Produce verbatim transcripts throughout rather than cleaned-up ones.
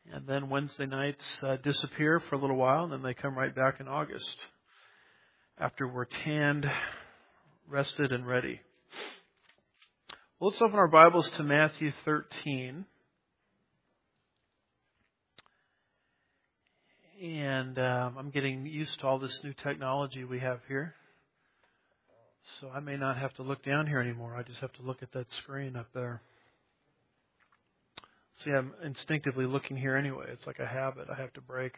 And then Wednesday nights uh, disappear for a little while, and then they come right back in August after we're tanned, rested, and ready. Well, let's open our Bibles to Matthew thirteen. And um, I'm getting used to all this new technology we have here. So I may not have to look down here anymore. I just have to look at that screen up there. See, I'm instinctively looking here anyway. It's like a habit I have to break.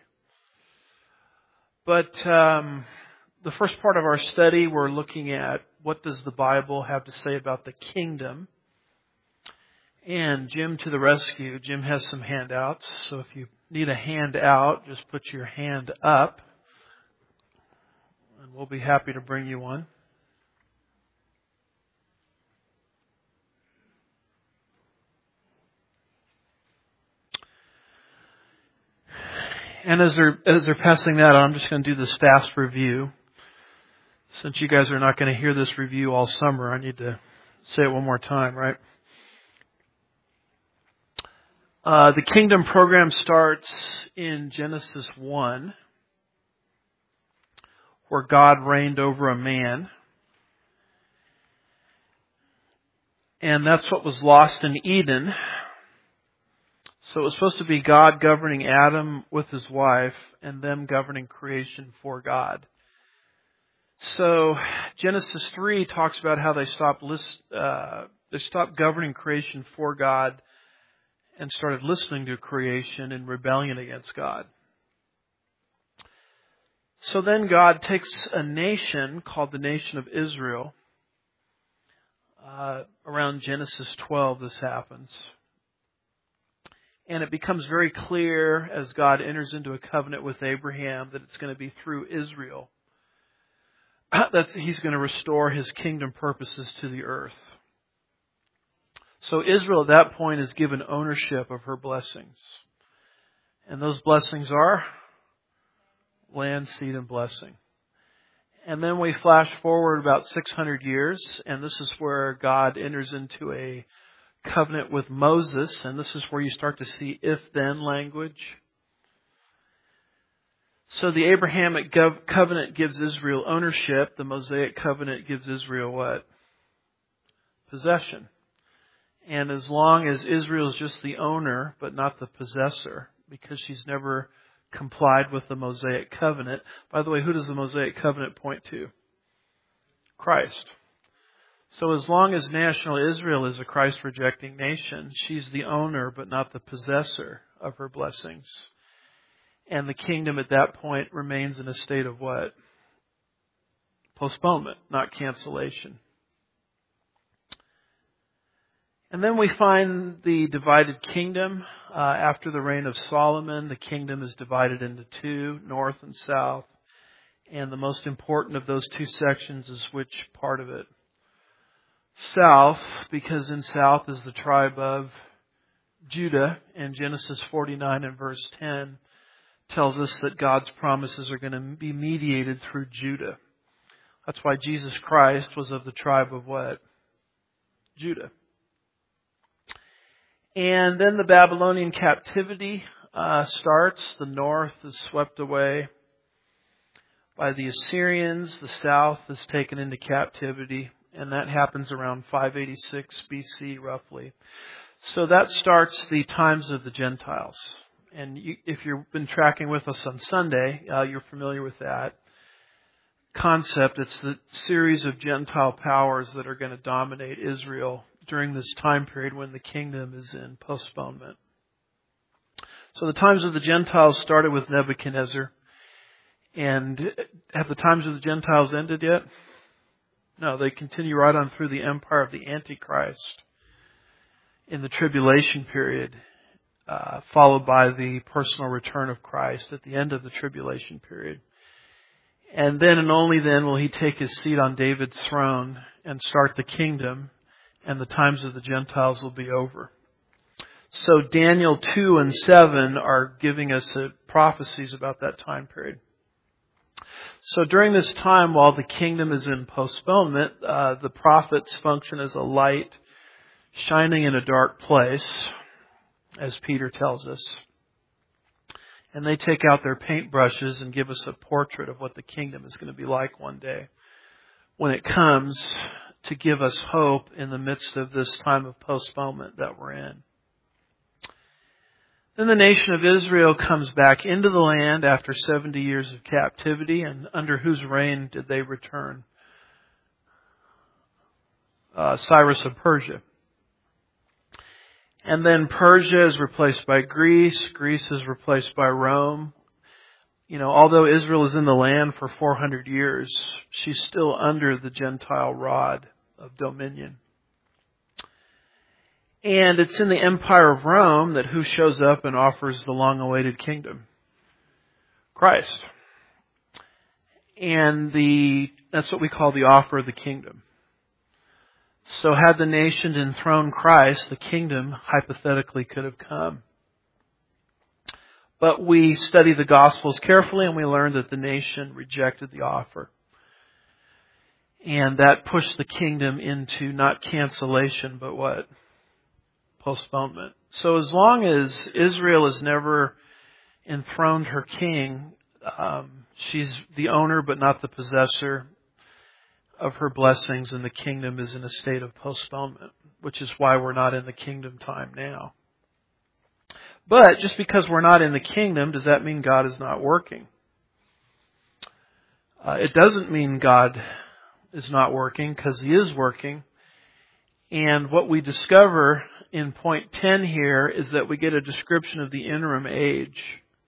But um, the first part of our study, we're looking at what does the Bible have to say about the kingdom. And Jim to the rescue. Jim has some handouts. So if you need a handout, just put your hand up. And we'll be happy to bring you one. And as they're, as they're passing that on, I'm just going to do this fast review. Since you guys are not going to hear this review all summer, I need to say it one more time, right? Uh, the kingdom program starts in Genesis one, where God reigned over a man. And that's what was lost in Eden. So it was supposed to be God governing Adam with his wife and them governing creation for God. So Genesis three talks about how they stopped list, uh, they stopped governing creation for God and started listening to creation in rebellion against God. So then God takes a nation called the nation of Israel. Uh, around Genesis twelve this happens. And it becomes very clear as God enters into a covenant with Abraham that it's going to be through Israel that He's going to restore His kingdom purposes to the earth. So Israel at that point is given ownership of her blessings. And those blessings are land, seed, and blessing. And then we flash forward about six hundred years, and this is where God enters into a covenant with Moses, and this is where you start to see if-then language. So the Abrahamic gov- covenant gives Israel ownership. The Mosaic covenant gives Israel what? Possession. And as long as Israel is just the owner, but not the possessor, because she's never complied with the Mosaic covenant. By the way, who does the Mosaic covenant point to? Christ. So as long as national Israel is a Christ-rejecting nation, she's the owner but not the possessor of her blessings. And the kingdom at that point remains in a state of what? Postponement, not cancellation. And then we find the divided kingdom. Uh, after the reign of Solomon, the kingdom is divided into two, north and south. And the most important of those two sections is which part of it? South, because in south is the tribe of Judah, and Genesis forty-nine and verse ten tells us that God's promises are going to be mediated through Judah. That's why Jesus Christ was of the tribe of what? Judah. And then the Babylonian captivity uh, starts. The north is swept away by the Assyrians. The south is taken into captivity. And that happens around five eighty-six B C, roughly. So that starts the times of the Gentiles. And you, if you've been tracking with us on Sunday, uh, you're familiar with that concept. It's the series of Gentile powers that are going to dominate Israel during this time period when the kingdom is in postponement. So the times of the Gentiles started with Nebuchadnezzar. And have the times of the Gentiles ended yet? No, they continue right on through the empire of the Antichrist in the tribulation period, uh, followed by the personal return of Christ at the end of the tribulation period. And then and only then will He take His seat on David's throne and start the kingdom, and the times of the Gentiles will be over. So Daniel two and seven are giving us uh, prophecies about that time period. So during this time, while the kingdom is in postponement, uh, the prophets function as a light shining in a dark place, as Peter tells us. And they take out their paintbrushes and give us a portrait of what the kingdom is going to be like one day when it comes to give us hope in the midst of this time of postponement that we're in. Then the nation of Israel comes back into the land after seventy years of captivity, and under whose reign did they return? Uh, Cyrus of Persia. And then Persia is replaced by Greece. Greece is replaced by Rome. You know, although Israel is in the land for four hundred years, she's still under the Gentile rod of dominion. And it's in the empire of Rome that who shows up and offers the long-awaited kingdom? Christ. And the that's what we call the offer of the kingdom. So had the nation enthroned Christ, the kingdom hypothetically could have come. But we study the Gospels carefully and we learn that the nation rejected the offer. And that pushed the kingdom into not cancellation, but what? Postponement. So as long as Israel has never enthroned her king, um, she's the owner but not the possessor of her blessings, and the kingdom is in a state of postponement, which is why we're not in the kingdom time now. But just because we're not in the kingdom, does that mean God is not working? Uh, it doesn't mean God is not working, because He is working. And what we discover in point ten here is that we get a description of the interim age.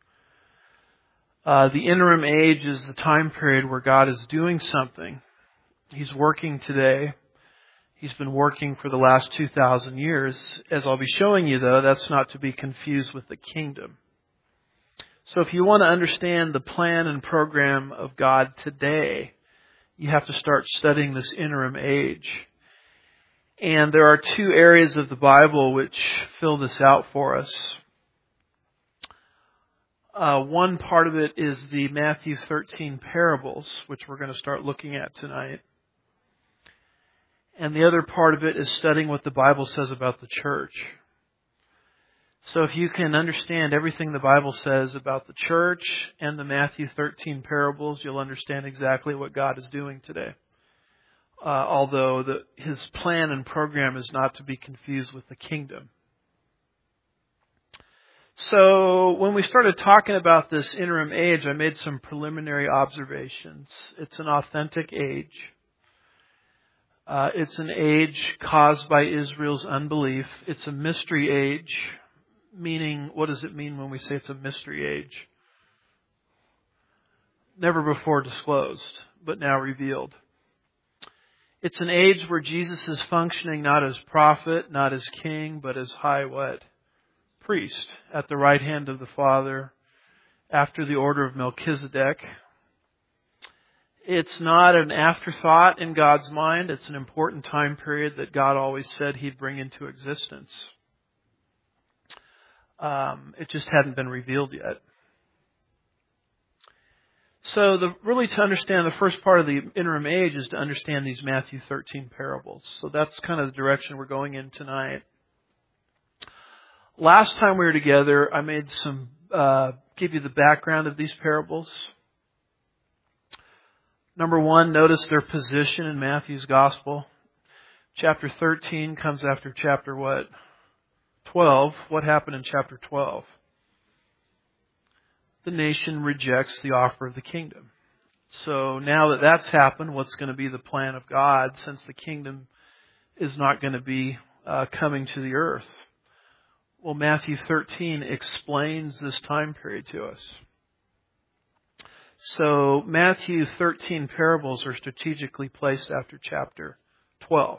Uh, the interim age is the time period where God is doing something. He's working today. He's been working for the last two thousand years. As I'll be showing you, though, that's not to be confused with the kingdom. So if you want to understand the plan and program of God today, you have to start studying this interim age. And there are two areas of the Bible which fill this out for us. Uh, one part of it is the Matthew thirteen parables, which we're going to start looking at tonight. And the other part of it is studying what the Bible says about the church. So if you can understand everything the Bible says about the church and the Matthew thirteen parables, you'll understand exactly what God is doing today. Uh, although the, His plan and program is not to be confused with the kingdom. So when we started talking about this interim age, I made some preliminary observations. It's an authentic age. Uh, it's an age caused by Israel's unbelief. It's a mystery age, meaning, what does it mean when we say it's a mystery age? Never before disclosed, but now revealed. It's an age where Jesus is functioning not as prophet, not as king, but as high what? Priest at the right hand of the Father after the order of Melchizedek. It's not an afterthought in God's mind. It's an important time period that God always said He'd bring into existence. Um, it just hadn't been revealed yet. So the, really to understand the first part of the interim age is to understand these Matthew thirteen parables. So that's kind of the direction we're going in tonight. Last time we were together, I made some, uh, give you the background of these parables. Number one, notice their position in Matthew's gospel. Chapter thirteen comes after chapter what? twelve. What happened in chapter twelve? The nation rejects the offer of the kingdom. So now that that's happened, what's going to be the plan of God since the kingdom is not going to be uh, coming to the earth? Well, Matthew thirteen explains this time period to us. So Matthew thirteen parables are strategically placed after chapter twelve.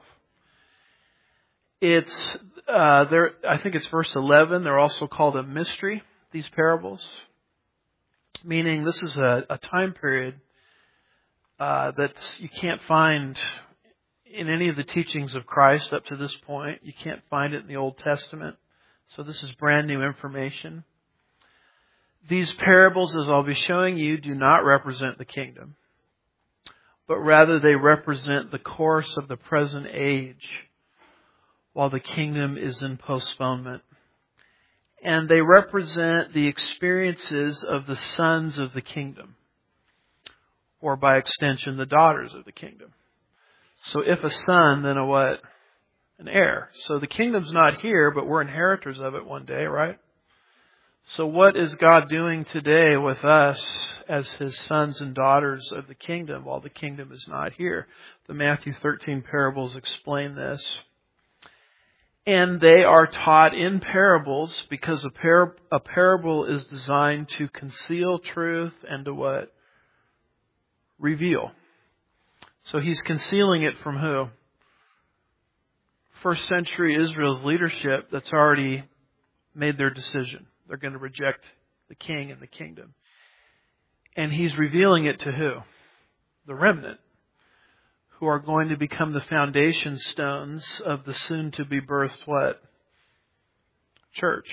It's uh, there. I think it's verse eleven. They're also called a mystery, these parables, meaning this is a, a time period uh, that you can't find in any of the teachings of Christ up to this point. You can't find it in the Old Testament. So this is brand new information. These parables, as I'll be showing you, do not represent the kingdom, but rather they represent the course of the present age while the kingdom is in postponement. And they represent the experiences of the sons of the kingdom, or by extension, the daughters of the kingdom. So if a son, then a what? An heir. So the kingdom's not here, but we're inheritors of it one day, right? So what is God doing today with us as His sons and daughters of the kingdom while the kingdom is not here? The Matthew thirteen parables explain this. And they are taught in parables because a, par- a parable is designed to conceal truth and to what? Reveal. So He's concealing it from who? First century Israel's leadership that's already made their decision. They're going to reject the king and the kingdom. And He's revealing it to who? The remnant, who are going to become the foundation stones of the soon-to-be birthed what? Church.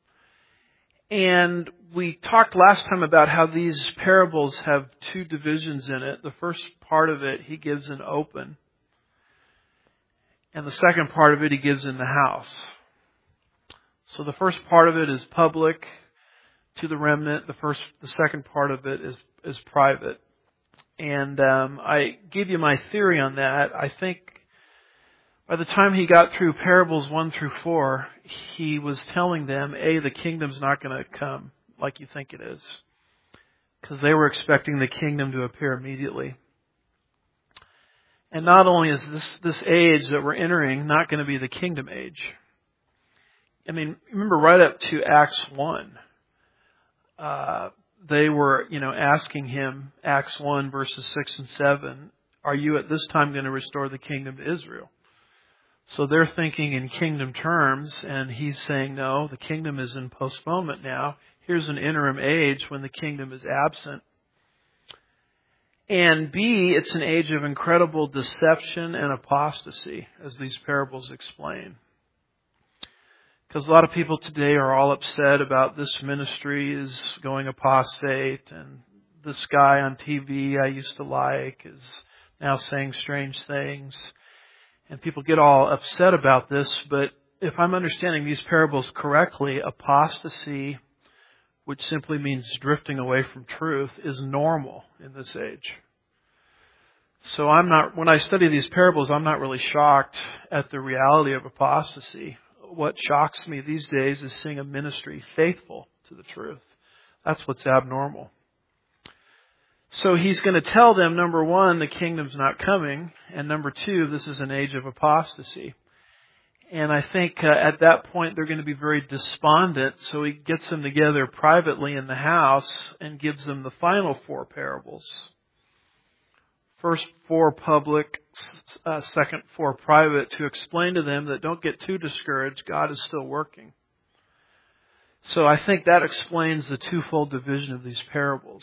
And we talked last time about how these parables have two divisions in it. The first part of it, He gives an open. And the second part of it, He gives in the house. So the first part of it is public to the remnant. The first, the second part of it is, is private. And um, I give you my theory on that. I think by the time He got through parables one through four, He was telling them, A, the kingdom's not going to come like you think it is. Because they were expecting the kingdom to appear immediately. And not only is this, this age that we're entering not going to be the kingdom age. I mean, remember right up to Acts one. Uh, they were, you know, asking Him, Acts one verses six and seven, are you at this time going to restore the kingdom to Israel? So they're thinking in kingdom terms, and He's saying, no, the kingdom is in postponement now. Here's an interim age when the kingdom is absent. And B, it's an age of incredible deception and apostasy, as these parables explain. Because a lot of people today are all upset about this ministry is going apostate, and this guy on T V I used to like is now saying strange things. And people get all upset about this, but if I'm understanding these parables correctly, apostasy, which simply means drifting away from truth, is normal in this age. So I'm not, when I study these parables, I'm not really shocked at the reality of apostasy. What shocks me these days is seeing a ministry faithful to the truth. That's what's abnormal. So He's going to tell them, number one, the kingdom's not coming, and number two, this is an age of apostasy. And I think uh, at that point they're going to be very despondent, so He gets them together privately in the house and gives them the final four parables. First four public, uh, second four private, to explain to them that don't get too discouraged, God is still working. So I think that explains the twofold division of these parables.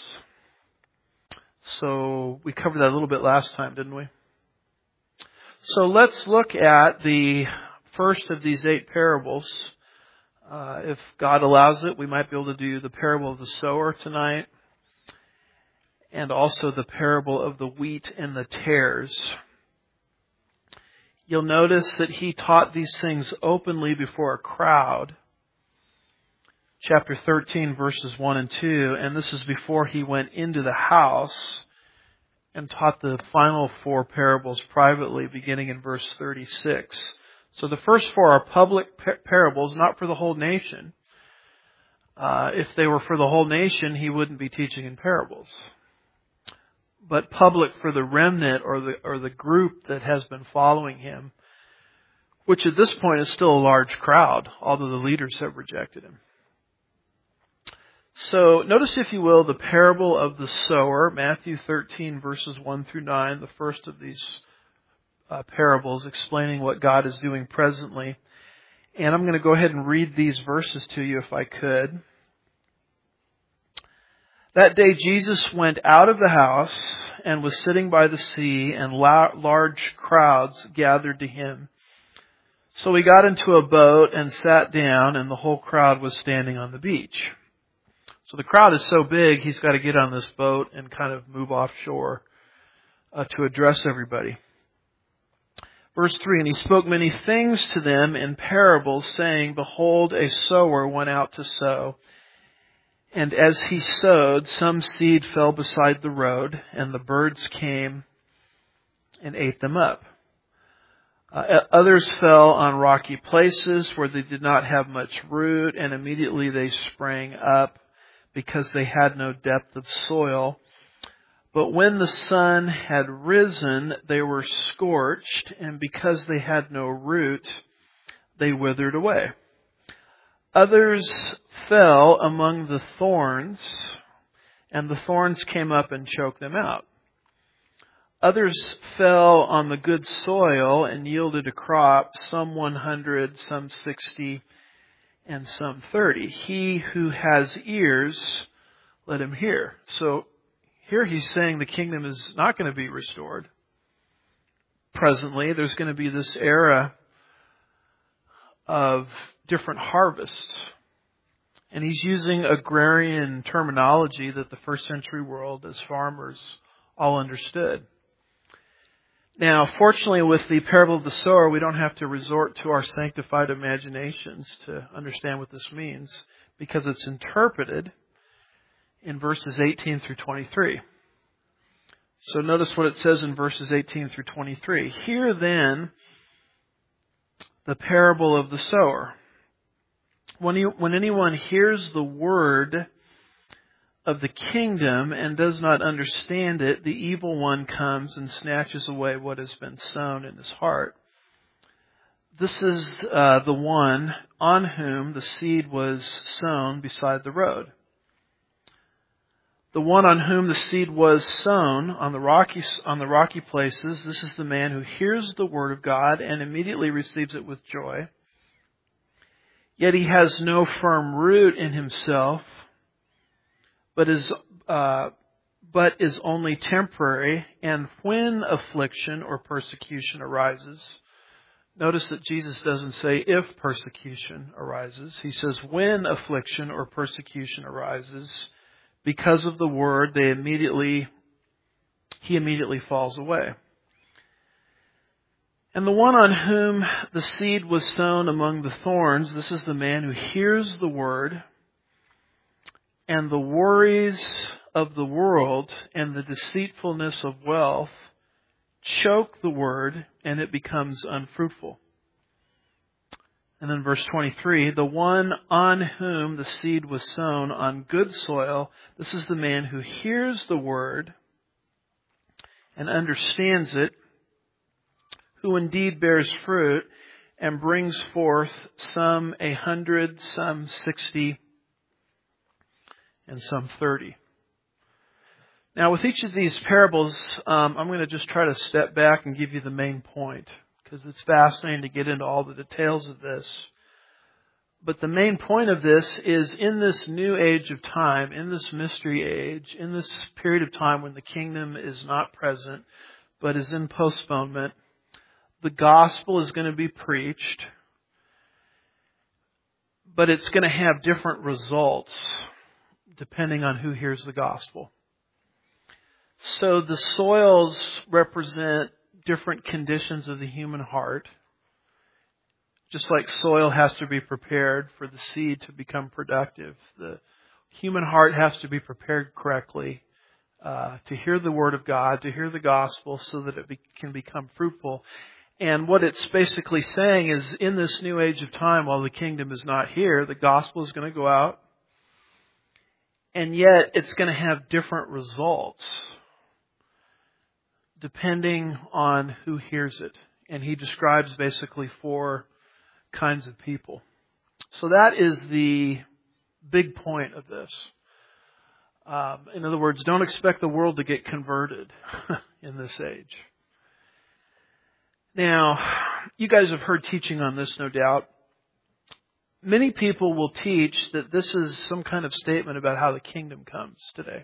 So we covered that a little bit last time, didn't we? So let's look at the first of these eight parables. Uh, if God allows it, we might be able to do the parable of the sower tonight, and also the parable of the wheat and the tares. You'll notice that He taught these things openly before a crowd. Chapter thirteen, verses one and two, and this is before He went into the house and taught the final four parables privately, beginning in verse thirty-six. So the first four are public par- parables, not for the whole nation. Uh, if they were for the whole nation, He wouldn't be teaching in parables. But public for the remnant or the or the group that has been following Him, which at this point is still a large crowd, although the leaders have rejected Him. So notice, if you will, the parable of the sower, Matthew thirteen, verses one through nine, the first of these uh, parables explaining what God is doing presently. And I'm going to go ahead and read these verses to you if I could. That day Jesus went out of the house and was sitting by the sea, and large crowds gathered to Him. So He got into a boat and sat down, and the whole crowd was standing on the beach. So the crowd is so big, He's got to get on this boat and kind of move offshore uh, to address everybody. Verse three, and he spoke many things to them in parables, saying, Behold, a sower went out to sow. And as he sowed, some seed fell beside the road, and the birds came and ate them up. Uh, others fell on rocky places where they did not have much root, and immediately they sprang up because they had no depth of soil. But when the sun had risen, they were scorched, and because they had no root, they withered away. Others fell among the thorns, and the thorns came up and choked them out. Others fell on the good soil and yielded a crop, some one hundred, some sixty, and some thirty. He who has ears, let him hear. So here he's saying the kingdom is not going to be restored. Presently, there's going to be this era of different harvests. And he's using agrarian terminology that the first century world as farmers all understood. Now, fortunately, with the parable of the sower, we don't have to resort to our sanctified imaginations to understand what this means, because it's interpreted in verses eighteen through twenty-three. So notice what it says in verses eighteen through twenty-three. Hear then the parable of the sower. When, you, when anyone hears the word of the kingdom and does not understand it, the evil one comes and snatches away what has been sown in his heart. This is uh, the one on whom the seed was sown beside the road. The one on whom the seed was sown on the rocky on the rocky places, this is the man who hears the word of God and immediately receives it with joy. Yet he has no firm root in himself, but is uh, but is only temporary. And when affliction or persecution arises, notice that Jesus doesn't say if persecution arises. He says when affliction or persecution arises, because of the word, they immediately he immediately falls away. And the one on whom the seed was sown among the thorns, this is the man who hears the word, and the worries of the world and the deceitfulness of wealth choke the word, and it becomes unfruitful. And then verse twenty-three, the one on whom the seed was sown on good soil, this is the man who hears the word and understands it, who indeed bears fruit and brings forth some a hundred, some sixty, and some thirty. Now, with each of these parables, um, I'm going to just try to step back and give you the main point, because it's fascinating to get into all the details of this. But the main point of this is in this new age of time, in this mystery age, in this period of time when the kingdom is not present, but is in postponement, the gospel is going to be preached, but it's going to have different results depending on who hears the gospel. So the soils represent different conditions of the human heart. Just like soil has to be prepared for the seed to become productive, the human heart has to be prepared correctly uh, to hear the word of God, to hear the gospel, so that it be, can become fruitful. And what it's basically saying is, in this new age of time, while the kingdom is not here, the gospel is going to go out, and yet it's going to have different results depending on who hears it. And he describes basically four kinds of people. So that is the big point of this. Um, in other words, don't expect the world to get converted in this age. Now, you guys have heard teaching on this, no doubt. Many people will teach that this is some kind of statement about how the kingdom comes today.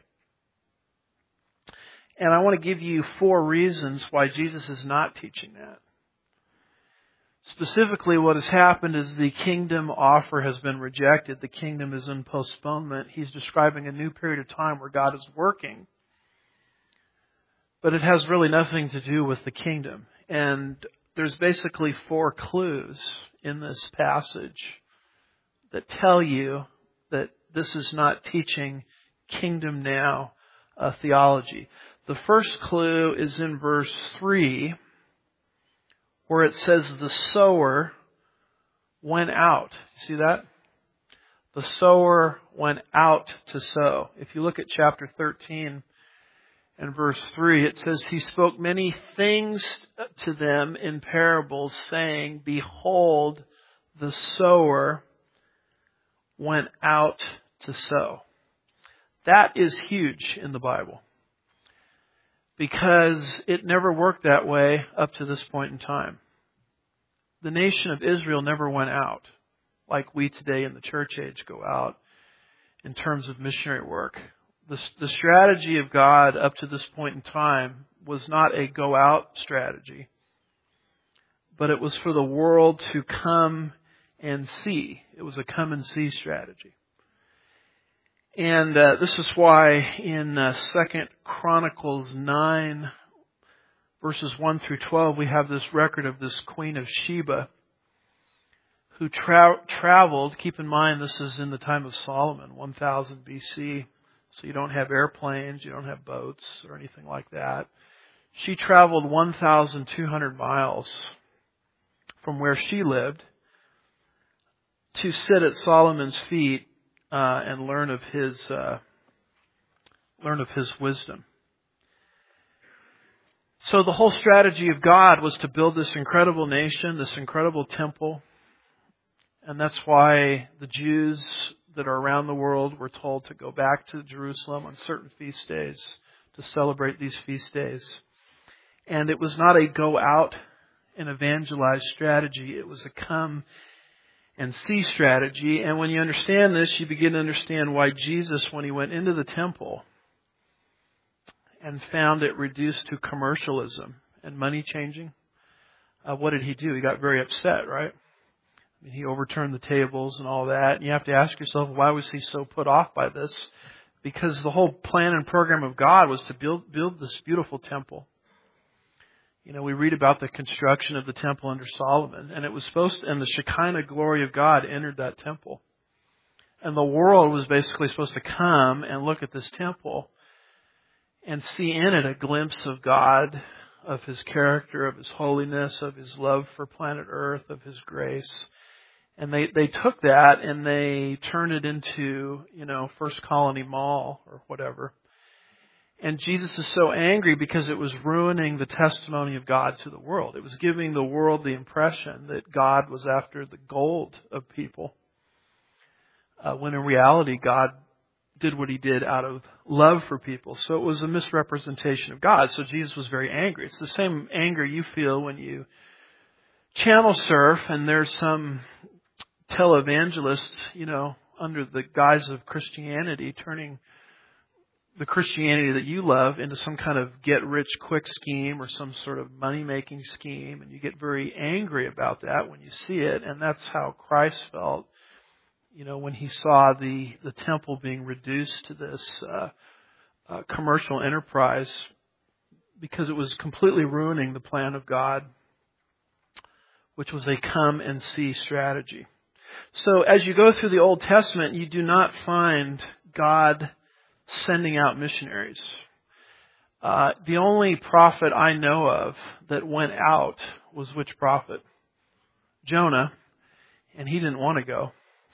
And I want to give you four reasons why Jesus is not teaching that. Specifically, what has happened is the kingdom offer has been rejected. The kingdom is in postponement. He's describing a new period of time where God is working. But it has really nothing to do with the kingdom. And there's basically four clues in this passage that tell you that this is not teaching kingdom now uh, theology. The first clue is in verse three, where it says the sower went out. See that? The sower went out to sow. If you look at chapter thirteen and verse three, it says, he spoke many things to them in parables, saying, behold, the sower went out to sow. That is huge in the Bible, because it never worked that way up to this point in time. The nation of Israel never went out like we today in the church age go out in terms of missionary work. The, the strategy of God up to this point in time was not a go out strategy, but it was for the world to come and see. It was a come and see strategy. And uh, this is why in uh, Second Chronicles nine, verses one through twelve, we have this record of this Queen of Sheba who tra- traveled. Keep in mind, this is in the time of Solomon, one thousand B C. So you don't have airplanes, you don't have boats or anything like that. She traveled one thousand two hundred miles from where she lived to sit at Solomon's feet uh, and learn of his uh, learn of his wisdom. So the whole strategy of God was to build this incredible nation, this incredible temple, and that's why the Jews that are around the world were told to go back to Jerusalem on certain feast days to celebrate these feast days. And it was not a go out and evangelize strategy. It was a come and see strategy. And when you understand this, you begin to understand why Jesus, when he went into the temple and found it reduced to commercialism and money changing, uh, what did he do? He got very upset, right? I mean, he overturned the tables and all that. And you have to ask yourself, why was he so put off by this? Because the whole plan and program of God was to build build this beautiful temple. You know, we read about the construction of the temple under Solomon, and it was supposed to, and the Shekinah glory of God entered that temple. And the world was basically supposed to come and look at this temple and see in it a glimpse of God, of His character, of His holiness, of His love for planet Earth, of His grace. And they, they took that and they turned it into, you know, First Colony Mall or whatever. And Jesus is so angry because it was ruining the testimony of God to the world. It was giving the world the impression that God was after the gold of people, uh, when in reality God did what He did out of love for people. So it was a misrepresentation of God. So Jesus was very angry. It's the same anger you feel when you channel surf and there's some televangelist, you know, under the guise of Christianity, turning the Christianity that you love into some kind of get-rich-quick scheme or some sort of money-making scheme. And you get very angry about that when you see it. And that's how Christ felt, you know, when He saw the, the temple being reduced to this uh, uh, commercial enterprise, because it was completely ruining the plan of God, which was a come and see strategy. So as you go through the Old Testament, you do not find God sending out missionaries. Uh, the only prophet I know of that went out was which prophet? Jonah. And he didn't want to go.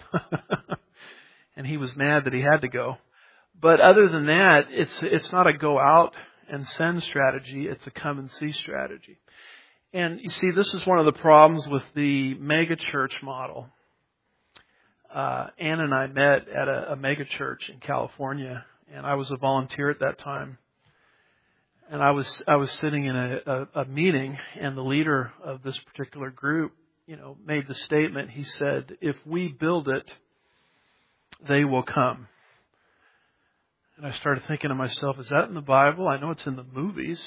And he was mad that he had to go. But other than that, it's it's not a go out and send strategy. It's a come and see strategy. And you see, this is one of the problems with the mega church model. Uh, Ann and I met at a, a mega church in California, and I was a volunteer at that time. And I was I was sitting in a, a, a meeting, and the leader of this particular group, you know, made the statement. He said, "If we build it, they will come." And I started thinking to myself, is that in the Bible? I know it's in the movies.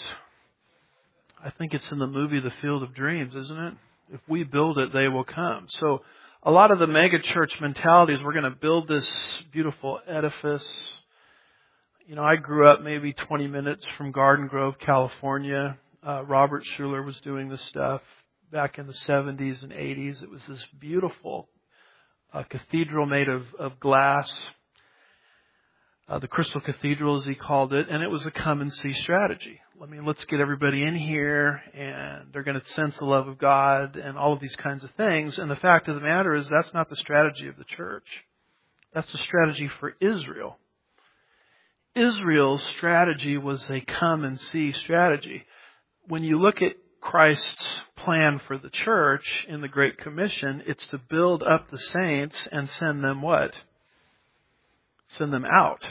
I think it's in the movie The Field of Dreams, isn't it? If we build it, they will come. So a lot of the mega church mentality is we're going to build this beautiful edifice. You know, I grew up maybe twenty minutes from Garden Grove, California. Uh, Robert Schuller was doing this stuff back in the seventies and eighties. It was this beautiful uh, cathedral made of, of glass, uh, the Crystal Cathedral as he called it, and it was a come and see strategy. I mean, let's get everybody in here, and they're going to sense the love of God and all of these kinds of things. And the fact of the matter is that's not the strategy of the church. That's the strategy for Israel. Israel's strategy was a come and see strategy. When you look at Christ's plan for the church in the Great Commission, it's to build up the saints and send them what? Send them out.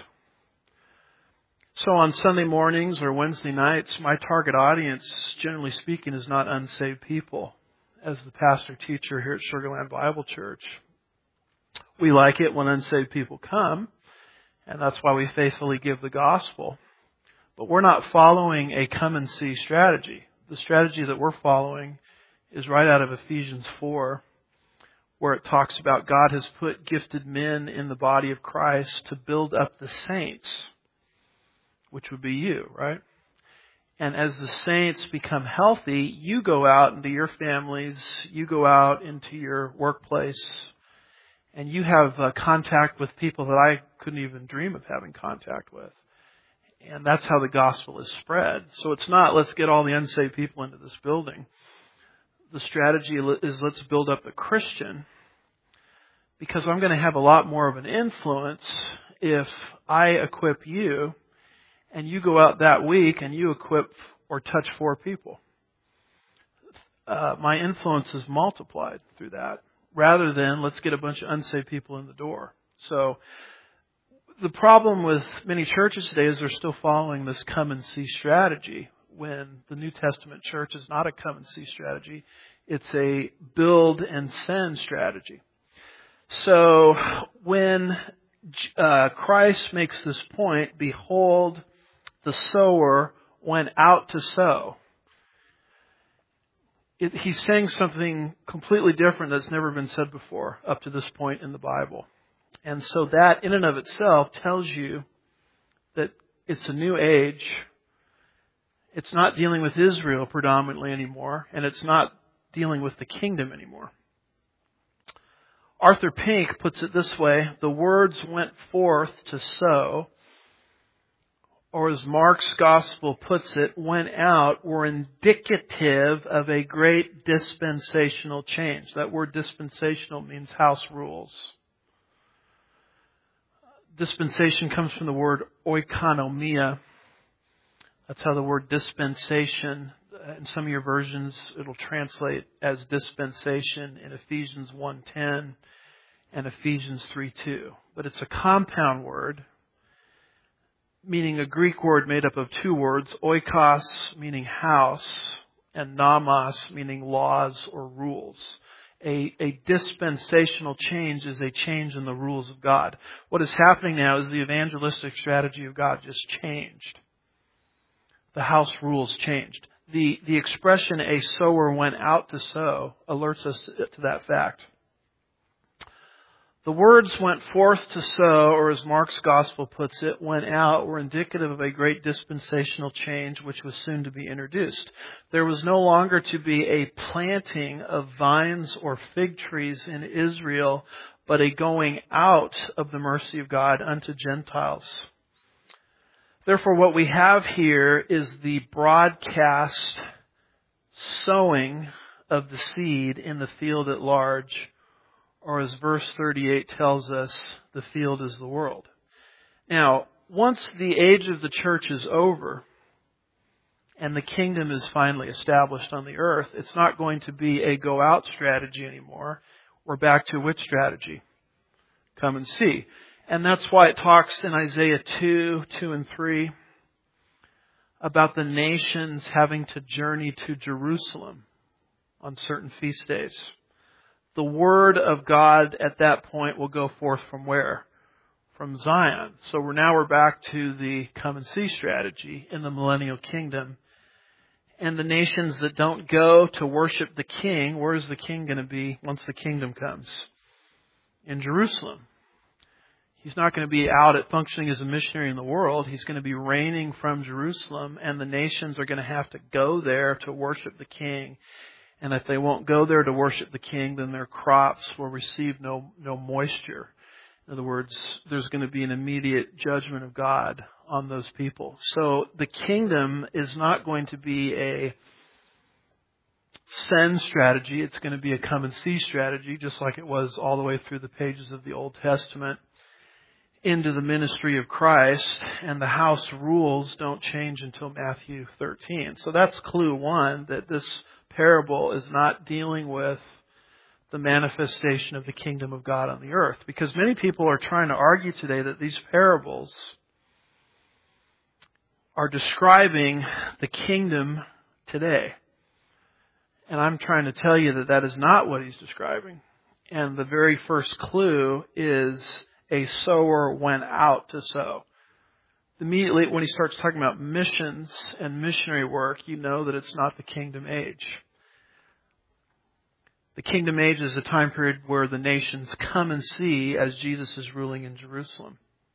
So on Sunday mornings or Wednesday nights, my target audience, generally speaking, is not unsaved people. As the pastor teacher here at Sugar Land Bible Church, we like it when unsaved people come, and that's why we faithfully give the gospel. But we're not following a come and see strategy. The strategy that we're following is right out of Ephesians four, where it talks about God has put gifted men in the body of Christ to build up the saints, which would be you, right? And as the saints become healthy, you go out into your families, you go out into your workplace, and you have uh, contact with people that I couldn't even dream of having contact with. And that's how the gospel is spread. So it's not, let's get all the unsaved people into this building. The strategy is, let's build up the Christian, because I'm going to have a lot more of an influence if I equip you and you go out that week and you equip or touch four people. Uh, my influence is multiplied through that, rather than let's get a bunch of unsaved people in the door. So the problem with many churches today is they're still following this come and see strategy, when the New Testament church is not a come and see strategy. It's a build and send strategy. So when uh, Christ makes this point, behold, the sower went out to sow, It, he's saying something completely different that's never been said before up to this point in the Bible. And so that in and of itself tells you that it's a new age. It's not dealing with Israel predominantly anymore, and it's not dealing with the kingdom anymore. Arthur Pink puts it this way: the words went forth to sow, or as Mark's gospel puts it, went out, were indicative of a great dispensational change. That word dispensational means house rules. Dispensation comes from the word oikonomia. That's how the word dispensation, in some of your versions, it'll translate as dispensation in Ephesians one ten and Ephesians three two. But it's a compound word, meaning a Greek word made up of two words, oikos, meaning house, and nomos, meaning laws or rules. A, a dispensational change is a change in the rules of God. What is happening now is the evangelistic strategy of God just changed. The house rules changed. The, the expression, a sower went out to sow, alerts us to that fact. The words went forth to sow, or as Mark's gospel puts it, went out, were indicative of a great dispensational change which was soon to be introduced. There was no longer to be a planting of vines or fig trees in Israel, but a going out of the mercy of God unto Gentiles. Therefore, what we have here is the broadcast sowing of the seed in the field at large, or as verse thirty-eight tells us, the field is the world. Now, once the age of the church is over and the kingdom is finally established on the earth, it's not going to be a go out strategy anymore. We're back to which strategy? Come and see. And that's why it talks in Isaiah two, two and three about the nations having to journey to Jerusalem on certain feast days. The word of God at that point will go forth from where? From Zion. So we're now we're back to the come and see strategy in the millennial kingdom. And the nations that don't go to worship the king, where is the king going to be once the kingdom comes? In Jerusalem. He's not going to be out at functioning as a missionary in the world. He's going to be reigning from Jerusalem, and the nations are going to have to go there to worship the king. And if they won't go there to worship the king, then their crops will receive no, no moisture. In other words, there's going to be an immediate judgment of God on those people. So the kingdom is not going to be a send strategy. It's going to be a come and see strategy, just like it was all the way through the pages of the Old Testament into the ministry of Christ. And the house rules don't change until Matthew thirteen. So that's clue one, that this parable is not dealing with the manifestation of the kingdom of God on the earth. Because many people are trying to argue today that these parables are describing the kingdom today. And I'm trying to tell you that that is not what he's describing. And the very first clue is a sower went out to sow. Immediately when he starts talking about missions and missionary work, you know that it's not the kingdom age. The kingdom age is a time period where the nations come and see as Jesus is ruling in Jerusalem.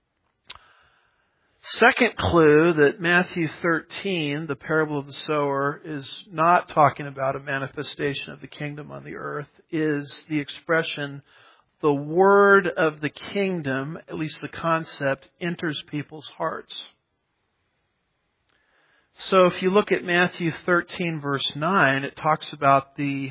Second clue that Matthew thirteen, the parable of the sower, is not talking about a manifestation of the kingdom on the earth, is the expression, the word of the kingdom, at least the concept, enters people's hearts. So if you look at Matthew thirteen verse nine, it talks about the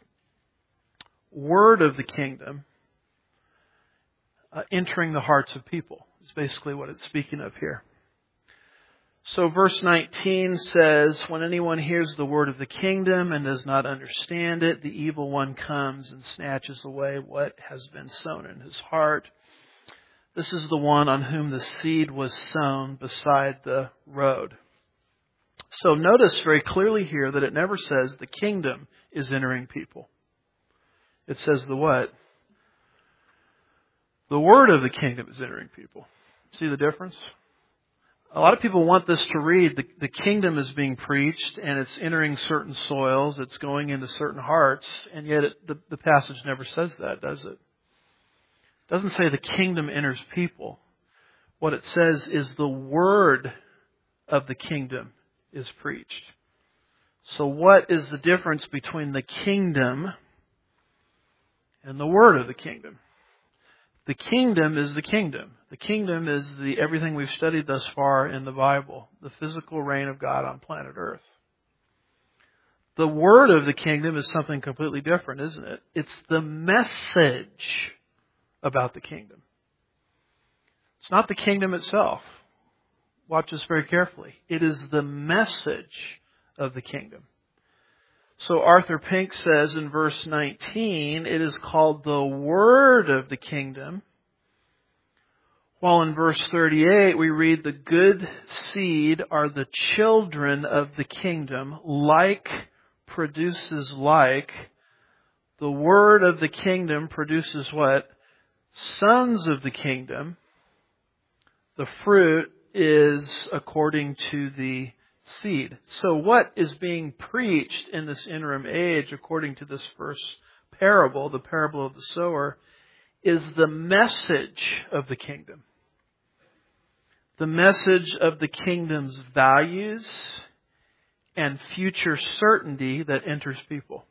word of the kingdom uh, entering the hearts of people. It's basically what it's speaking of here. So verse nineteen says, when anyone hears the word of the kingdom and does not understand it, the evil one comes and snatches away what has been sown in his heart. This is the one on whom the seed was sown beside the road. So notice very clearly here that it never says the kingdom is entering people. It says the what? The word of the kingdom is entering people. See the difference? A lot of people want this to read, the, the kingdom is being preached and it's entering certain soils, it's going into certain hearts, and yet it, the, the passage never says that, does it? It doesn't say the kingdom enters people. What it says is the word of the kingdom is preached. So what is the difference between the kingdom and the word of the kingdom? The kingdom is the kingdom. The kingdom is the everything we've studied thus far in the Bible, the physical reign of God on planet Earth. The word of the kingdom is something completely different, isn't it? It's the message about the kingdom. It's not the kingdom itself. Watch this very carefully. It is the message of the kingdom. So Arthur Pink says in verse nineteen, it is called the word of the kingdom. While in verse thirty-eight, we read the good seed are the children of the kingdom. Like produces like. The word of the kingdom produces what? Sons of the kingdom. The fruit is according to the seed. So what is being preached in this interim age, according to this first parable, the parable of the sower, is the message of the kingdom. The message of the kingdom's values and future certainty that enters people.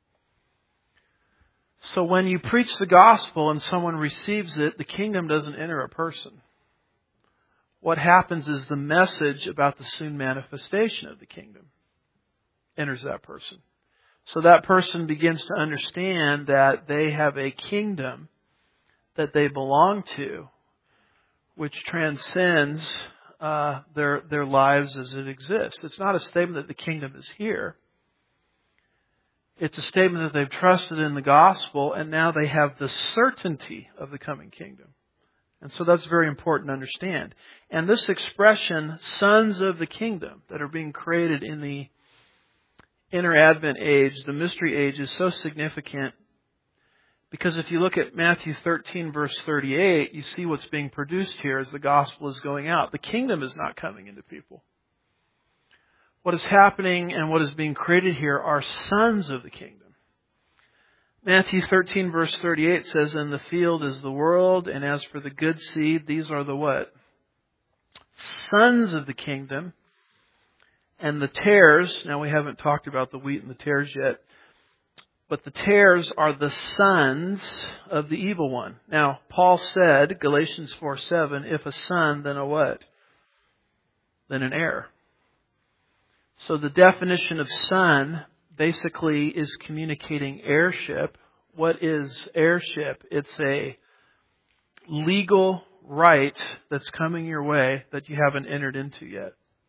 So when you preach the gospel and someone receives it, the kingdom doesn't enter a person. What happens is the message about the soon manifestation of the kingdom enters that person. So that person begins to understand that they have a kingdom that they belong to, which transcends uh, their their lives as it exists. It's not a statement that the kingdom is here. It's a statement that they've trusted in the gospel, and now they have the certainty of the coming kingdom. And so that's very important to understand. And this expression, sons of the kingdom, that are being created in the inner Advent age, the mystery age, is so significant because if you look at Matthew thirteen verse thirty-eight, you see what's being produced here as the gospel is going out. The kingdom is not coming into people. What is happening and what is being created here are sons of the kingdom. Matthew thirteen verse thirty-eight says, "In the field is the world, and as for the good seed, these are the what? Sons of the kingdom. And the tares," now we haven't talked about the wheat and the tares yet, But the tares are the sons of the evil one. Now, Paul said, Galatians four seven, if a son, then a what? Then an heir. So the definition of son basically is communicating heirship. What is heirship? It's a legal right that's coming your way that you haven't entered into yet.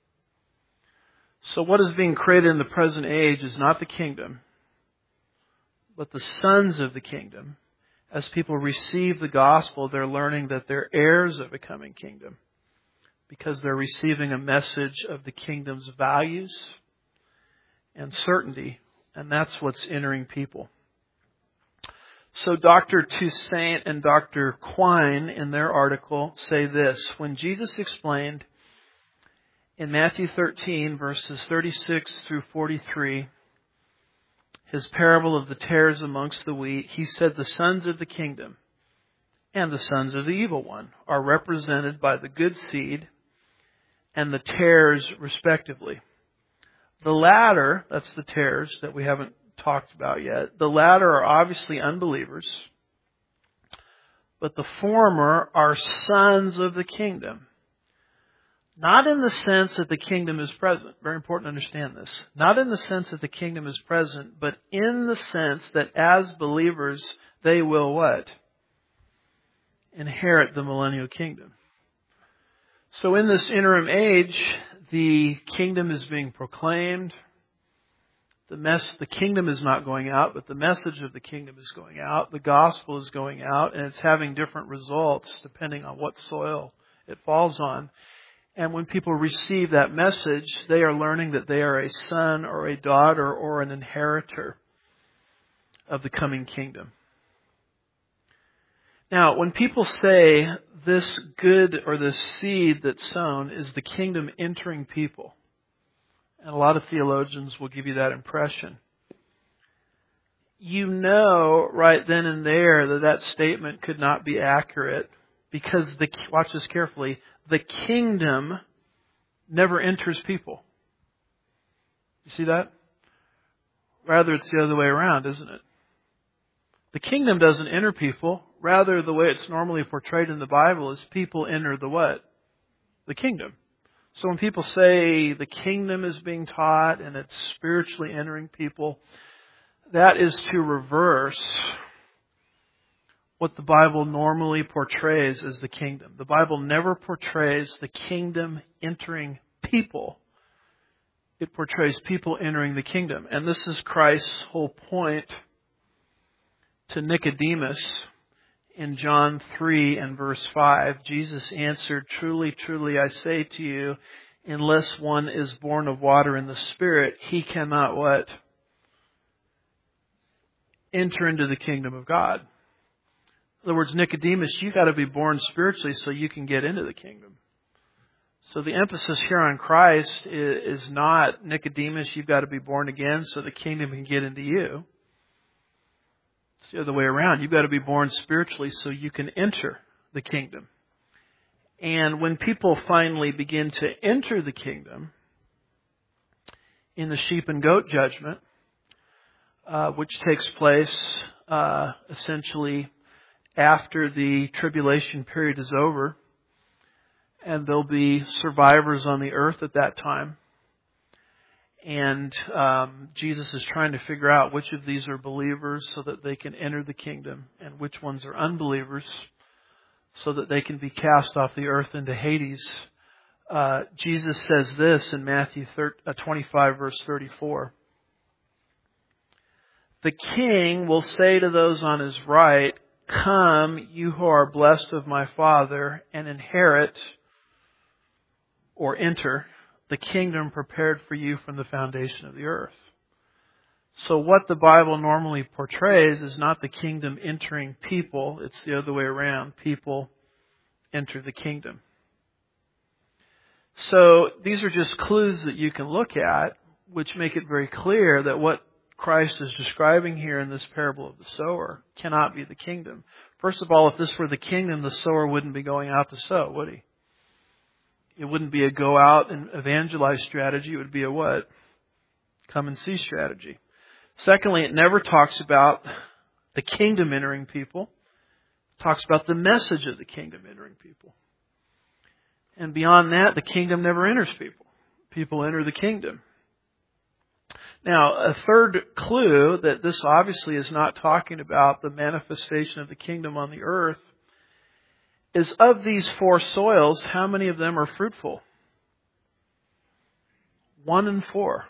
So what is being created in the present age is not the kingdom, but the sons of the kingdom. As people receive the gospel, they're learning that they're heirs of a coming kingdom because they're receiving a message of the kingdom's values and certainty, and that's what's entering people. So Doctor Toussaint and Doctor Quine, in their article, say this: when Jesus explained in Matthew thirteen, verses thirty-six through forty-three, his parable of the tares amongst the wheat, he said the sons of the kingdom and the sons of the evil one are represented by the good seed and the tares respectively. The latter, that's the tares that we haven't talked about yet, the latter are obviously unbelievers, but the former are sons of the kingdom. Not in the sense that the kingdom is present. Very important to understand this. Not in the sense that the kingdom is present, but in the sense that as believers, they will what? Inherit the millennial kingdom. So in this interim age, the kingdom is being proclaimed. The mess, the kingdom is not going out, but the message of the kingdom is going out. The gospel is going out, and it's having different results depending on what soil it falls on. And when people receive that message, they are learning that they are a son or a daughter or an inheritor of the coming kingdom. Now, when people say this good or this seed that's sown is the kingdom entering people, and a lot of theologians will give you that impression, you know right then and there that that statement could not be accurate because, the watch this carefully, the kingdom never enters people. You see that? Rather, it's the other way around, isn't it? The kingdom doesn't enter people. Rather, the way it's normally portrayed in the Bible is people enter the what? The kingdom. So when people say the kingdom is being taught and it's spiritually entering people, that is to reverse what the Bible normally portrays as the kingdom. The Bible never portrays the kingdom entering people. It portrays people entering the kingdom. And this is Christ's whole point to Nicodemus in John three and verse five. Jesus answered, "Truly, truly, I say to you, unless one is born of water and the Spirit, he cannot" what? Enter into the kingdom of God. In other words, Nicodemus, you've got to be born spiritually so you can get into the kingdom. So the emphasis here on Christ is not, Nicodemus, you've got to be born again so the kingdom can get into you. It's the other way around. You've got to be born spiritually so you can enter the kingdom. And when people finally begin to enter the kingdom in the sheep and goat judgment, uh, which takes place uh, essentially after the tribulation period is over, and there'll be survivors on the earth at that time. And um, Jesus is trying to figure out which of these are believers so that they can enter the kingdom, and which ones are unbelievers so that they can be cast off the earth into Hades. Uh, Jesus says this in Matthew twenty-five, verse thirty-four. The king will say to those on his right, "Come, you who are blessed of my Father, and inherit," or enter, "the kingdom prepared for you from the foundation of the earth." So what the Bible normally portrays is not the kingdom entering people. It's the other way around. People enter the kingdom. So these are just clues that you can look at, which make it very clear that what Christ is describing here in this parable of the sower cannot be the kingdom. First of all, if this were the kingdom, the sower wouldn't be going out to sow, would he? It wouldn't be a go out and evangelize strategy. It would be a what? Come and see strategy. Secondly, it never talks about the kingdom entering people. It talks about the message of the kingdom entering people. And beyond that, the kingdom never enters people. People enter the kingdom. Now, a third clue that this obviously is not talking about the manifestation of the kingdom on the earth is, of these four soils, how many of them are fruitful? One in four.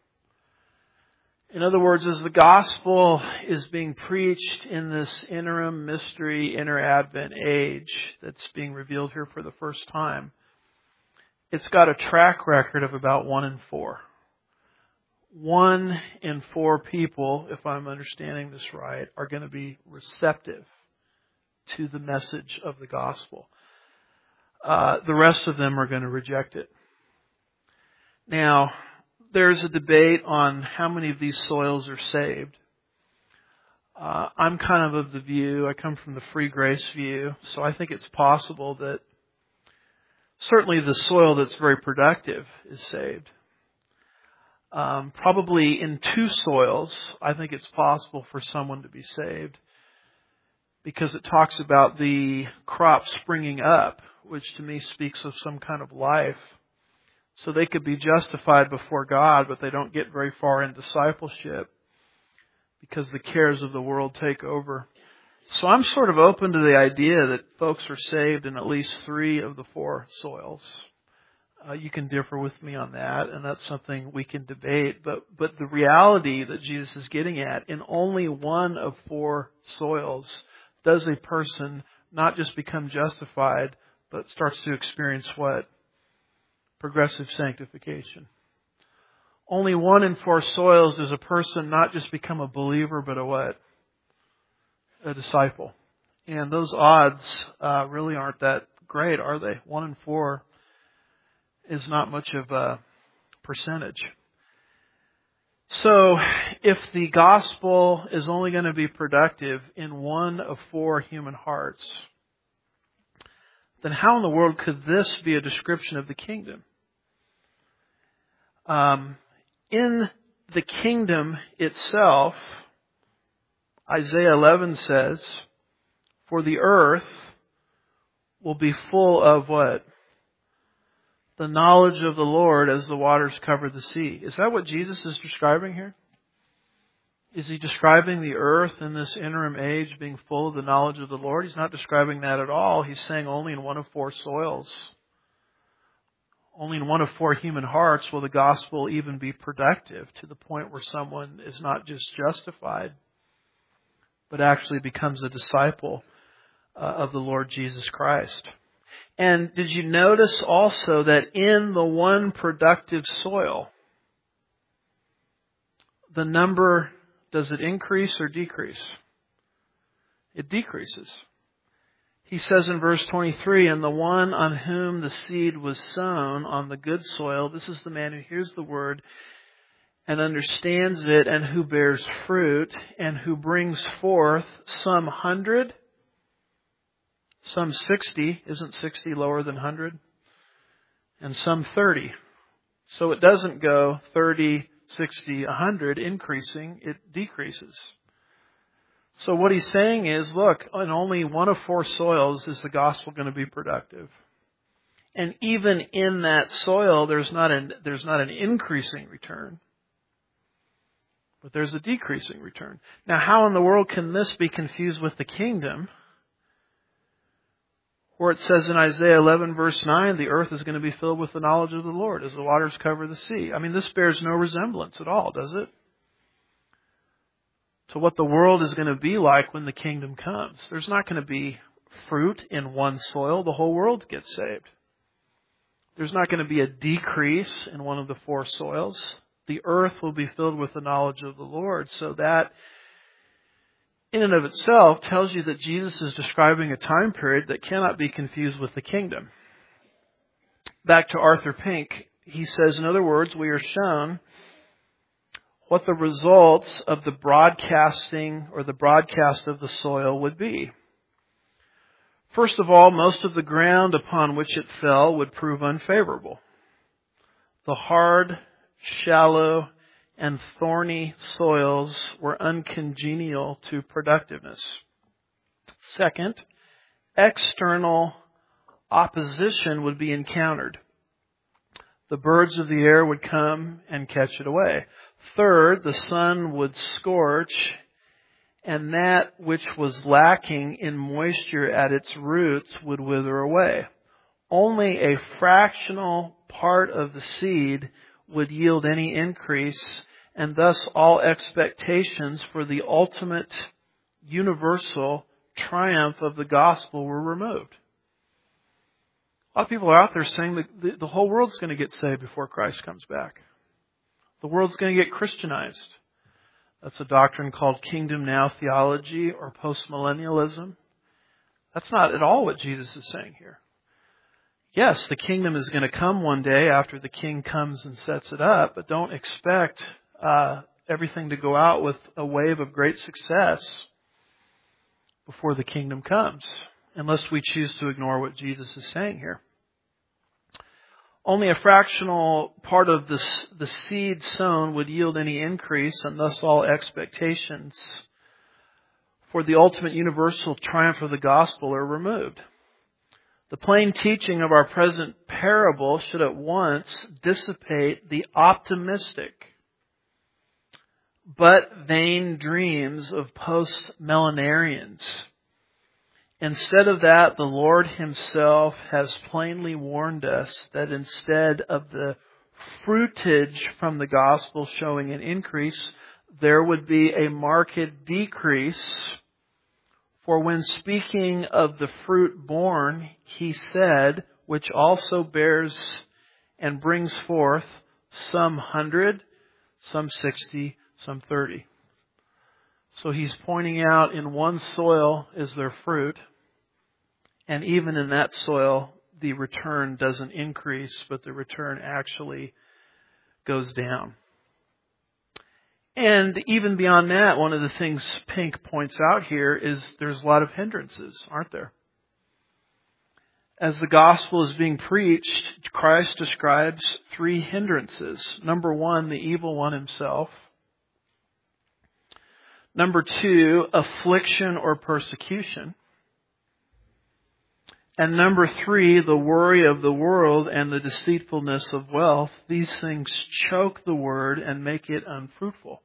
In other words, as the gospel is being preached in this interim mystery, inner Advent age that's being revealed here for the first time, it's got a track record of about one in four. One in four people, if I'm understanding this right, are going to be receptive to the message of the gospel. Uh, the rest of them are going to reject it. Now, there's a debate on how many of these soils are saved. Uh, I'm kind of of the view, I come from the free grace view, so I think it's possible that certainly the soil that's very productive is saved. Um, probably in two soils, I think it's possible for someone to be saved, because it talks about the crop springing up, which to me speaks of some kind of life. So they could be justified before God, but they don't get very far in discipleship because the cares of the world take over. So I'm sort of open to the idea that folks are saved in at least three of the four soils. Uh, you can differ with me on that, and that's something we can debate. But but the reality that Jesus is getting at, in only one of four soils does a person not just become justified, but starts to experience what? Progressive sanctification. Only one in four soils does a person not just become a believer, but a what? A disciple. And those odds uh, really aren't that great, are they? One in four is not much of a percentage. So, if the gospel is only going to be productive in one of four human hearts, then how in the world could this be a description of the kingdom? Um, in the kingdom itself, Isaiah eleven says, for the earth will be full of what? The knowledge of the Lord as the waters cover the sea. Is that what Jesus is describing here? Is he describing the earth in this interim age being full of the knowledge of the Lord? He's not describing that at all. He's saying only in one of four soils, only in one of four human hearts will the gospel even be productive to the point where someone is not just justified, but actually becomes a disciple uh, of the Lord Jesus Christ. And did you notice also that in the one productive soil, the number, does it increase or decrease? It decreases. He says in verse twenty-three, and the one on whom the seed was sown on the good soil, this is the man who hears the word and understands it, and who bears fruit, and who brings forth some hundred, some sixty, isn't sixty lower than one hundred? And some thirty. So it doesn't go thirty, sixty, one hundred increasing, it decreases. So what he's saying is, look, in only one of four soils is the gospel going to be productive. And even in that soil, there's not an, there's not an increasing return, but there's a decreasing return. Now, how in the world can this be confused with the kingdom, where it says in Isaiah eleven verse nine, the earth is going to be filled with the knowledge of the Lord as the waters cover the sea? I mean, this bears no resemblance at all, does it? To what the world is going to be like when the kingdom comes. There's not going to be fruit in one soil. The whole world gets saved. There's not going to be a decrease in one of the four soils. The earth will be filled with the knowledge of the Lord. So that, in and of itself, tells you that Jesus is describing a time period that cannot be confused with the kingdom. Back to Arthur Pink, he says, in other words, we are shown what the results of the broadcasting or the broadcast of the soil would be. First of all, most of the ground upon which it fell would prove unfavorable. The hard, shallow, and thorny soils were uncongenial to productiveness. Second, external opposition would be encountered. The birds of the air would come and catch it away. Third, the sun would scorch, and that which was lacking in moisture at its roots would wither away. Only a fractional part of the seed would yield any increase, and thus all expectations for the ultimate universal triumph of the gospel were removed. A lot of people are out there saying that the, the whole world's going to get saved before Christ comes back. The world's going to get Christianized. That's a doctrine called Kingdom Now theology or postmillennialism. That's not at all what Jesus is saying here. Yes, the kingdom is going to come one day after the king comes and sets it up, but don't expect uh, everything to go out with a wave of great success before the kingdom comes, unless we choose to ignore what Jesus is saying here. Only a fractional part of the, the seed sown would yield any increase, and thus all expectations for the ultimate universal triumph of the gospel are removed. The plain teaching of our present parable should at once dissipate the optimistic but vain dreams of post-millenarians. Instead of that, the Lord Himself has plainly warned us that instead of the fruitage from the gospel showing an increase, there would be a marked decrease. For when speaking of the fruit borne, He said, which also bears and brings forth some hundred, some sixty, some thirty. So He's pointing out in one soil is their fruit, and even in that soil, the return doesn't increase, but the return actually goes down. And even beyond that, one of the things Pink points out here is there's a lot of hindrances, aren't there? As the gospel is being preached, Christ describes three hindrances. Number one, the evil one himself. Number two, affliction or persecution. And number three, the worry of the world and the deceitfulness of wealth. These things choke the word and make it unfruitful.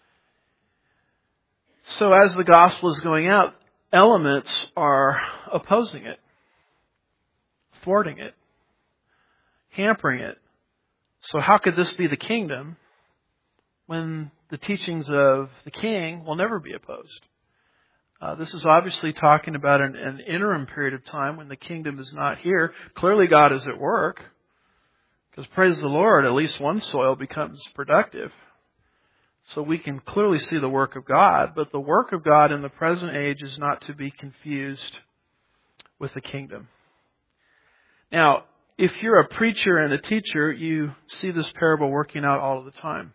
So as the gospel is going out, elements are opposing it, thwarting it, hampering it. So how could this be the kingdom when the teachings of the king will never be opposed? Uh, this is obviously talking about an, an interim period of time when the kingdom is not here. Clearly God is at work, because praise the Lord, at least one soil becomes productive. So we can clearly see the work of God, but the work of God in the present age is not to be confused with the kingdom. Now, if you're a preacher and a teacher, you see this parable working out all of the time.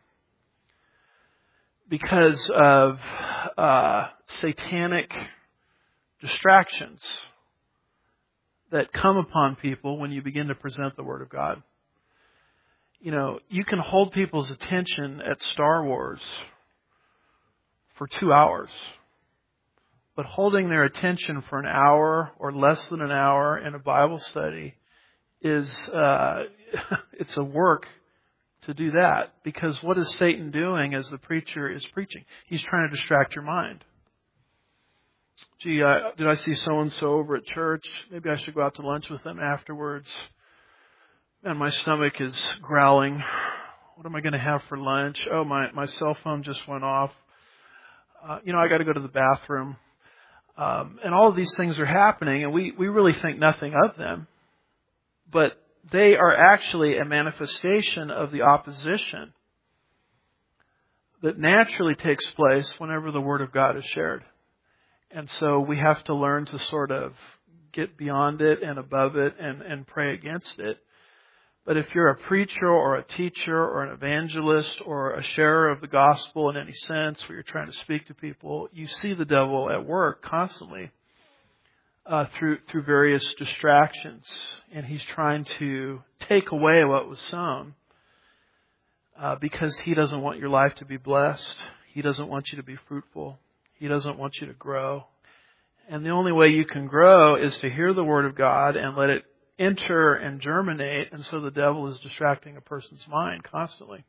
Because of uh, satanic distractions that come upon people when you begin to present the Word of God. You know, you can hold people's attention at Star Wars for two hours. But holding their attention for an hour or less than an hour in a Bible study is, uh, it's a work to do that. Because what is Satan doing as the preacher is preaching? He's trying to distract your mind. Gee, uh, did I see so-and-so over at church? Maybe I should go out to lunch with them afterwards. And my stomach is growling. What am I going to have for lunch? Oh, my, my cell phone just went off. Uh, you know, I got to go to the bathroom. Um, and all of these things are happening, and we, we really think nothing of them. But they are actually a manifestation of the opposition that naturally takes place whenever the Word of God is shared. And so we have to learn to sort of get beyond it and above it and, and pray against it. But if you're a preacher or a teacher or an evangelist or a sharer of the gospel in any sense where you're trying to speak to people, you see the devil at work constantly uh, through through various distractions. And he's trying to take away what was sown uh, because He doesn't want your life to be blessed. He doesn't want you to be fruitful. He doesn't want you to grow. And the only way you can grow is to hear the Word of God and let it enter and germinate. And so the devil is distracting a person's mind constantly.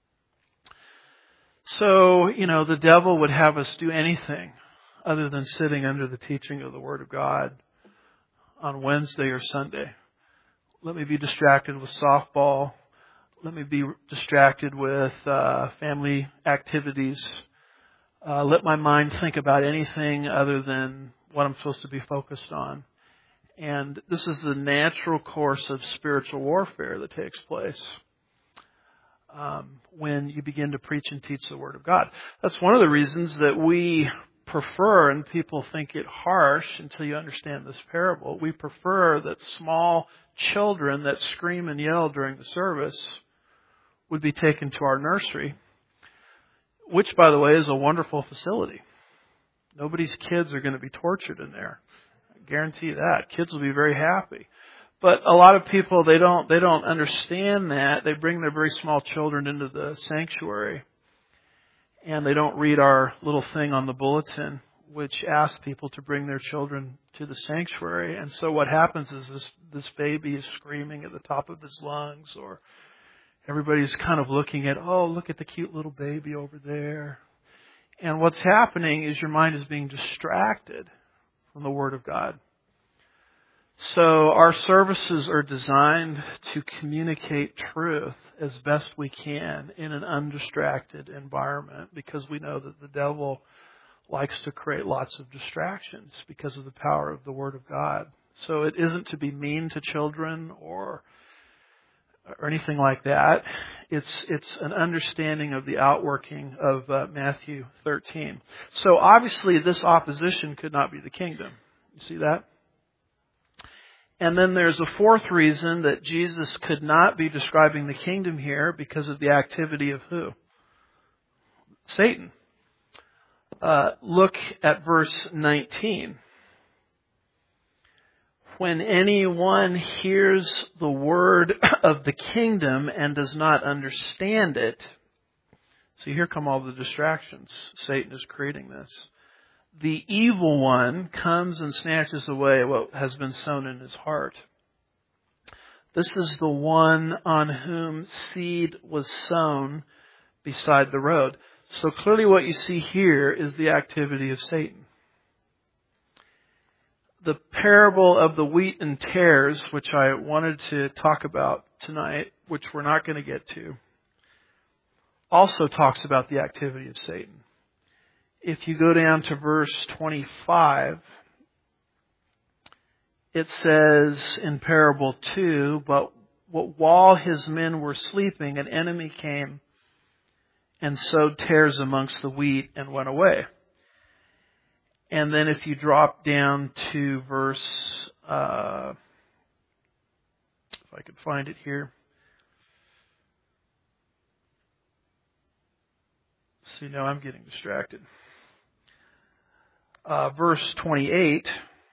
So, you know, the devil would have us do anything other than sitting under the teaching of the Word of God on Wednesday or Sunday. Let me be distracted with softball. Let me be distracted with uh, family activities. Uh, let my mind think about anything other than what I'm supposed to be focused on. And this is the natural course of spiritual warfare that takes place um, when you begin to preach and teach the Word of God. That's one of the reasons that we prefer, and people think it harsh until you understand this parable, we prefer that small children that scream and yell during the service would be taken to our nursery, which, by the way, is a wonderful facility. Nobody's kids are going to be tortured in there. I guarantee you that. Kids will be very happy. But a lot of people, they don't, they don't understand that. They bring their very small children into the sanctuary, and they don't read our little thing on the bulletin, which asks people to bring their children to the sanctuary. And so what happens is this, this baby is screaming at the top of his lungs, or everybody's kind of looking at, oh, look at the cute little baby over there. And what's happening is your mind is being distracted from the Word of God. So our services are designed to communicate truth as best we can in an undistracted environment, because we know that the devil likes to create lots of distractions because of the power of the Word of God. So it isn't to be mean to children or or anything like that. It's it's an understanding of the outworking of uh, Matthew thirteen. So obviously this opposition could not be the kingdom. You see that? And then there's a fourth reason that Jesus could not be describing the kingdom here, because of the activity of who? Satan. Uh, look at verse nineteen. When anyone hears the word of the kingdom and does not understand it. See, here come all the distractions. Satan is creating this. The evil one comes and snatches away what has been sown in his heart. This is the one on whom seed was sown beside the road. So clearly what you see here is the activity of Satan. The parable of the wheat and tares, which I wanted to talk about tonight, which we're not going to get to, also talks about the activity of Satan. If you go down to verse twenty-five, it says in parable two, but while his men were sleeping, an enemy came and sowed tares amongst the wheat and went away. And then if you drop down to verse, uh, if I could find it here. See, now I'm getting distracted. Uh, verse twenty-eight.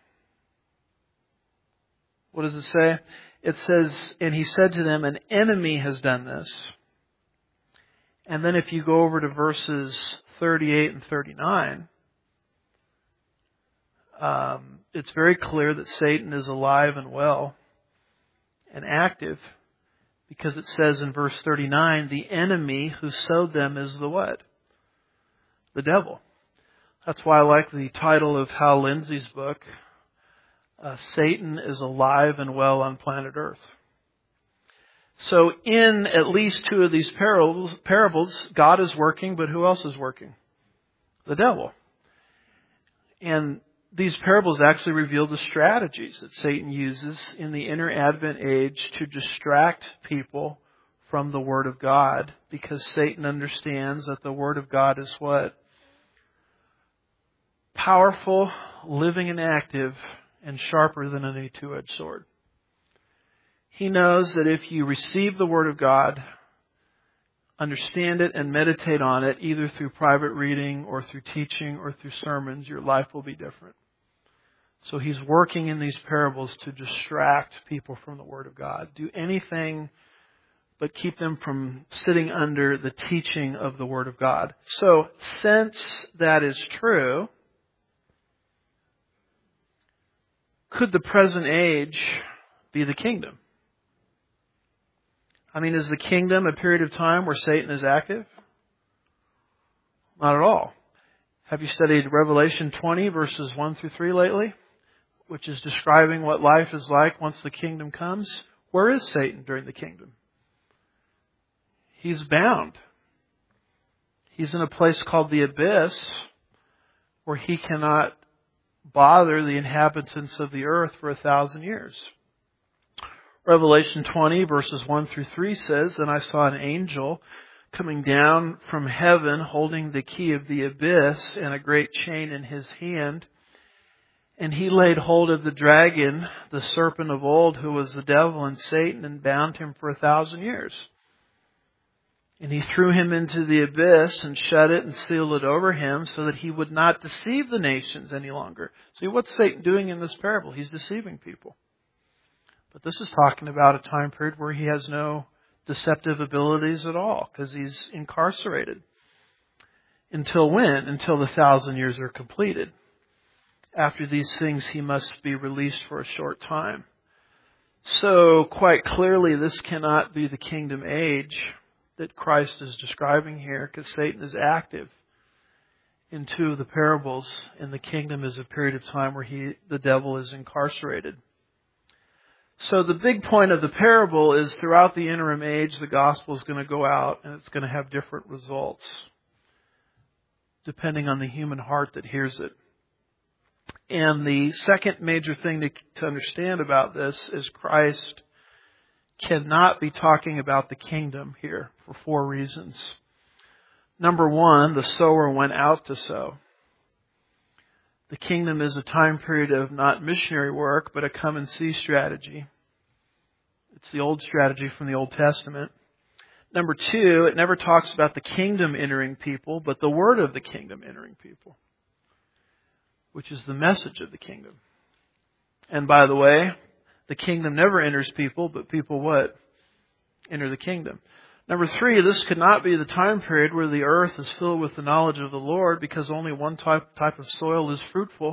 What does it say? It says, and he said to them, an enemy has done this. And then if you go over to verses thirty-eight and thirty-nine, Um, it's very clear that Satan is alive and well and active, because it says in verse thirty-nine, the enemy who sowed them is the what? The devil. That's why I like the title of Hal Lindsey's book, uh, Satan is alive and well on planet Earth. So in at least two of these parables, parables, God is working, but who else is working? The devil. And these parables actually reveal the strategies that Satan uses in the inner Advent age to distract people from the Word of God, because Satan understands that the Word of God is what? Powerful, living and active, and sharper than any two-edged sword. He knows that if you receive the Word of God, understand it and meditate on it, either through private reading or through teaching or through sermons, your life will be different. So he's working in these parables to distract people from the Word of God. Do anything but keep them from sitting under the teaching of the Word of God. So, since that is true, could the present age be the kingdom? I mean, is the kingdom a period of time where Satan is active? Not at all. Have you studied Revelation twenty, verses one through three lately? Which is describing what life is like once the kingdom comes. Where is Satan during the kingdom? He's bound. He's in a place called the abyss, where he cannot bother the inhabitants of the earth for a thousand years. Revelation twenty, verses one through three says, "Then I saw an angel coming down from heaven, holding the key of the abyss and a great chain in his hand. And he laid hold of the dragon, the serpent of old, who was the devil and Satan, and bound him for a thousand years. And he threw him into the abyss and shut it and sealed it over him so that he would not deceive the nations any longer." See, what's Satan doing in this parable? He's deceiving people. But this is talking about a time period where he has no deceptive abilities at all, because he's incarcerated. Until when? Until the thousand years are completed. After these things, he must be released for a short time. So, quite clearly, this cannot be the kingdom age that Christ is describing here, because Satan is active in two of the parables, and the kingdom is a period of time where he, the devil is incarcerated. So the big point of the parable is throughout the interim age, the gospel is going to go out and it's going to have different results depending on the human heart that hears it. And the second major thing to, to understand about this is Christ cannot be talking about the kingdom here for four reasons. Number one, the sower went out to sow. The kingdom is a time period of not missionary work, but a come and see strategy. It's the old strategy from the Old Testament. Number two, it never talks about the kingdom entering people, but the word of the kingdom entering people, which is the message of the kingdom. And by the way, the kingdom never enters people, but people what? Enter the kingdom. Number three, this could not be the time period where the earth is filled with the knowledge of the Lord, because only one type, type of soil is fruitful.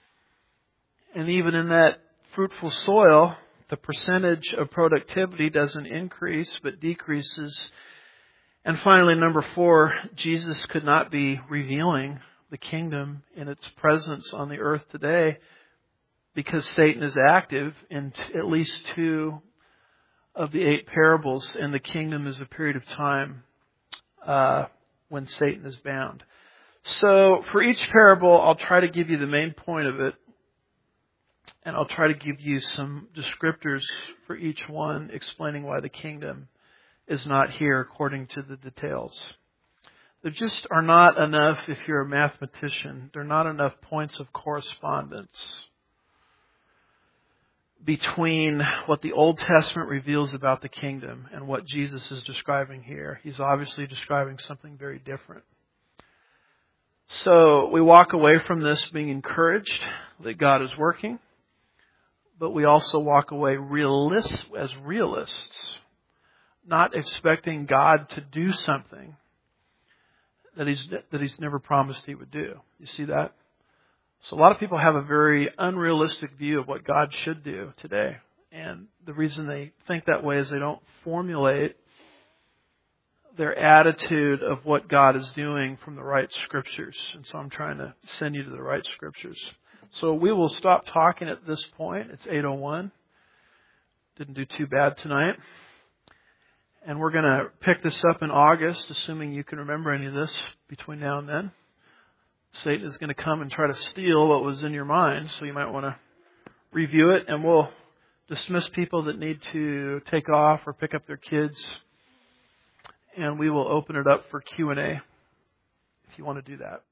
And even in that fruitful soil, the percentage of productivity doesn't increase, but decreases. And finally, number four, Jesus could not be revealing the kingdom in its presence on the earth today, because Satan is active in t- at least two of the eight parables, and the kingdom is a period of time uh, when Satan is bound. So for each parable, I'll try to give you the main point of it, and I'll try to give you some descriptors for each one, explaining why the kingdom is not here according to the details. There just are not enough, if you're a mathematician, there are not enough points of correspondence between what the Old Testament reveals about the kingdom and what Jesus is describing here. He's obviously describing something very different. So we walk away from this being encouraged that God is working, but we also walk away realist, as realists, not expecting God to do something that He's that He's never promised He would do. You see that? So a lot of people have a very unrealistic view of what God should do today. And the reason they think that way is they don't formulate their attitude of what God is doing from the right scriptures. And so I'm trying to send you to the right scriptures. So we will stop talking at this point. It's eight oh one. Didn't do too bad tonight. And we're going to pick this up in August, assuming you can remember any of this between now and then. Satan is going to come and try to steal what was in your mind, so you might want to review it, and we'll dismiss people that need to take off or pick up their kids, and we will open it up for Q and A if you want to do that.